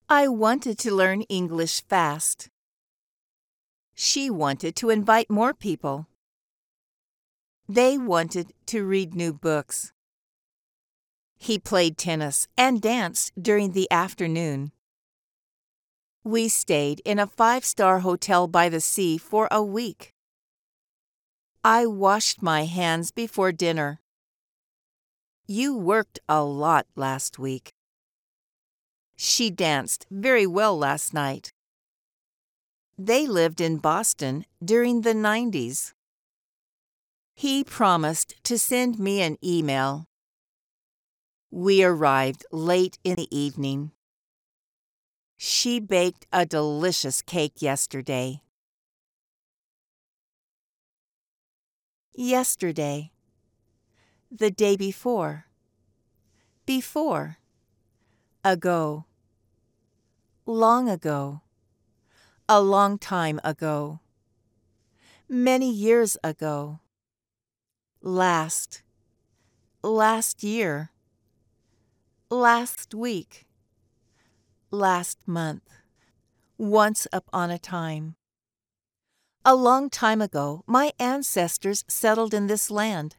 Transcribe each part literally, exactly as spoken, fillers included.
I wanted to learn English fast. She wanted to invite more people. They wanted to read new books. He played tennis and danced during the afternoon. We stayed in a five-star hotel by the sea for a week. I washed my hands before dinner. You worked a lot last week. She danced very well last night. They lived in Boston during the nineties. He promised to send me an email. We arrived late in the evening. She baked a delicious cake yesterday. Yesterday. The day before. Before. Ago. Long ago. A long time ago. Many years ago. Last. Last year. Last week. Last month. Once upon a time. A long time ago, my ancestors settled in this land.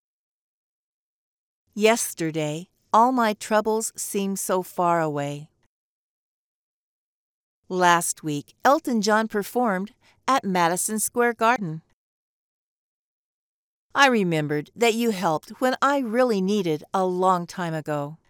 Yesterday, all my troubles seemed so far away. Last week, Elton John performed at Madison Square Garden. I remembered that you helped when I really needed a long time ago.